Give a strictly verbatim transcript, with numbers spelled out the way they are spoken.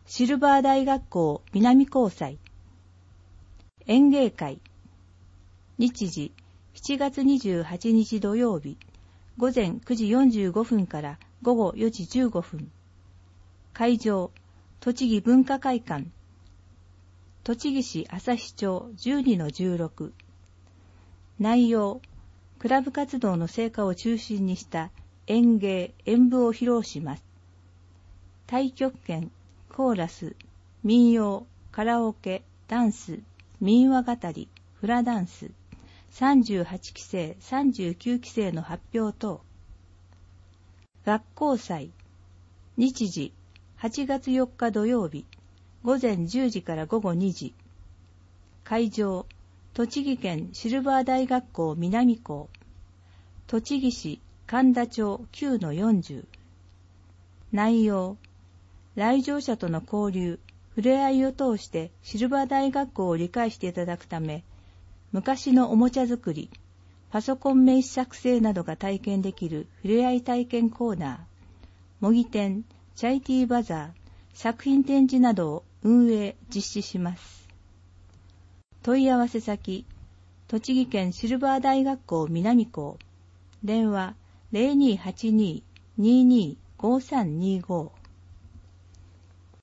シルバー大学校南高祭。演芸会。日時しちがつにじゅうはちにち土曜日、午前くじよんじゅうごふんから午後よじじゅうごふん。会場、栃木文化会館。栃木市旭町 じゅうにのじゅうろく。内容、クラブ活動の成果を中心にした演芸・演舞を披露します。太極拳、コーラス、民謡、カラオケ、ダンス、民話語り、フラダンス、さんじゅうはちきせい、さんじゅうきゅうきせいの発表等。学校祭。日時、はちがつよっか土曜日、午前じゅうじから午後にじ。会場、栃木県シルバー大学校南校。栃木市神田町 きゅうのよんじゅう。内容、来場者との交流、触れ合いを通してシルバー大学校を理解していただくため、昔のおもちゃ作り、パソコン名刺作成などが体験できる触れ合い体験コーナー、模擬店、チャイティーバザー、作品展示などを運営・実施します。問い合わせ先、栃木県シルバー大学校南校、電話 ゼロにーはちにー にーにーごーさんにーごー。